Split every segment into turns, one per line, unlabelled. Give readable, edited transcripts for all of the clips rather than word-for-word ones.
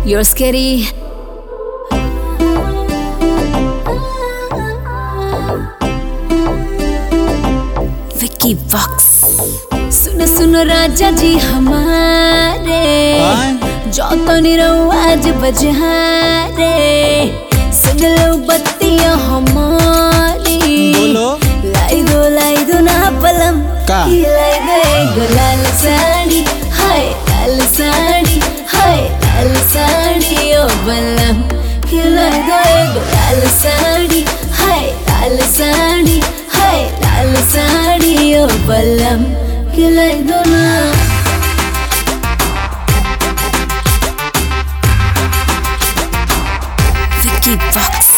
You're scary. Vicky Vox. सुनो सुनो राजा जी हमारे, जो तो निरो आज बजारे। सुन लो बत्तियां हमारी, लाई दो ना पलम का, लाई दो एक लाल साड़ी, हाय लाल साड़ी, हाय लाल साड़ी ओ बलम। लाई दो एक लाल साड़ी, हाय लाल साड़ी, हाय लाल साड़ी ओ बलम। लाई दो ना Vicky Vox.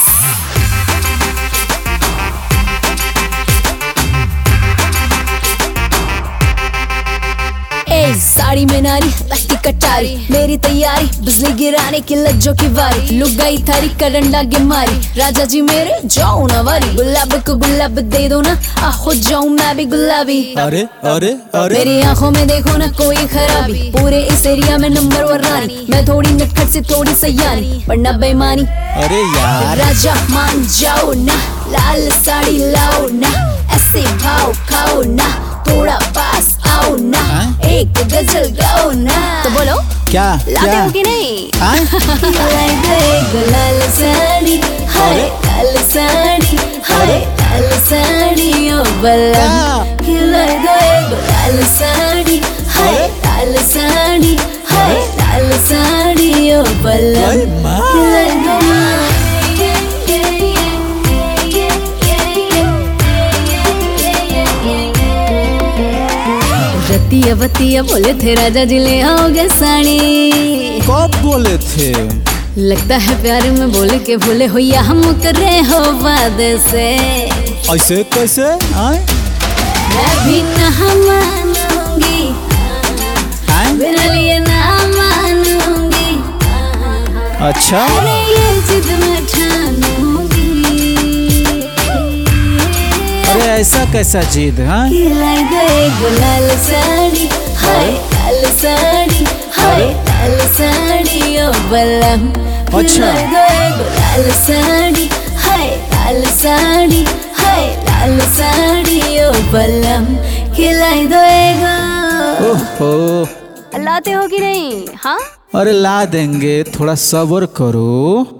साड़ी में नारी लगती कटारी, मेरी तैयारी बिजली गिराने की लज्जों की वारी। लुक गई थारी करंट लागे मारी, राजा जी मेरे जाओ ना वारी। गुलाब को गुलाब दे दो ना, हो जाऊं मैं भी गुलाबी।
अरे अरे अरे
मेरी आंखों में देखो ना कोई खराबी, पूरे इस एरिया में नंबर वन रानी। मैं थोड़ी नटखट से थोड़ी सयानी, पर ना बेईमानी।
अरे यार
राजा मान जाओ ना, लाल साड़ी लाओ ना, ऐसे भाव खाओ ना, थोड़ा पास आओ ना, एक गजल गाओ ना। तो बोलो
क्या
लाते हो कि नहीं? लाई दो एक लाल साड़ी, हाय लाल साड़ी, हाय लाल साड़ी ओ बलम। लाई दो एक लाल साड़ी, हाय लाल साड़ी, हाय लाल साड़ी ओ बलम। लाई दो ना रतिया बतिया बोले थे राजा जी ले आओगे साड़ी।
कब बोले थे?
लगता है प्यार में बोले के भूले हो या हम करे हो वादे से।
ऐसे कैसे?
मैं भी ना मानूंगी, बिना लिए ना मानूंगी।
अच्छा
अरे ये जिद मैं ठानूंगी।
अरे ऐसा कैसा जिद?
लाई दो एक लाल साड़ी, हाय लाल साड़ी, हाय लाल साड़ी ओ बलम।
अच्छा
लाई दो एक लाल साड़ी, हाय लाल साड़ी, हाय लाल साड़ी ओ बलम। खिलाई दो एक।
ओहो
लाते हो कि नहीं? हाँ
अरे ला देंगे, थोड़ा सब्र करो।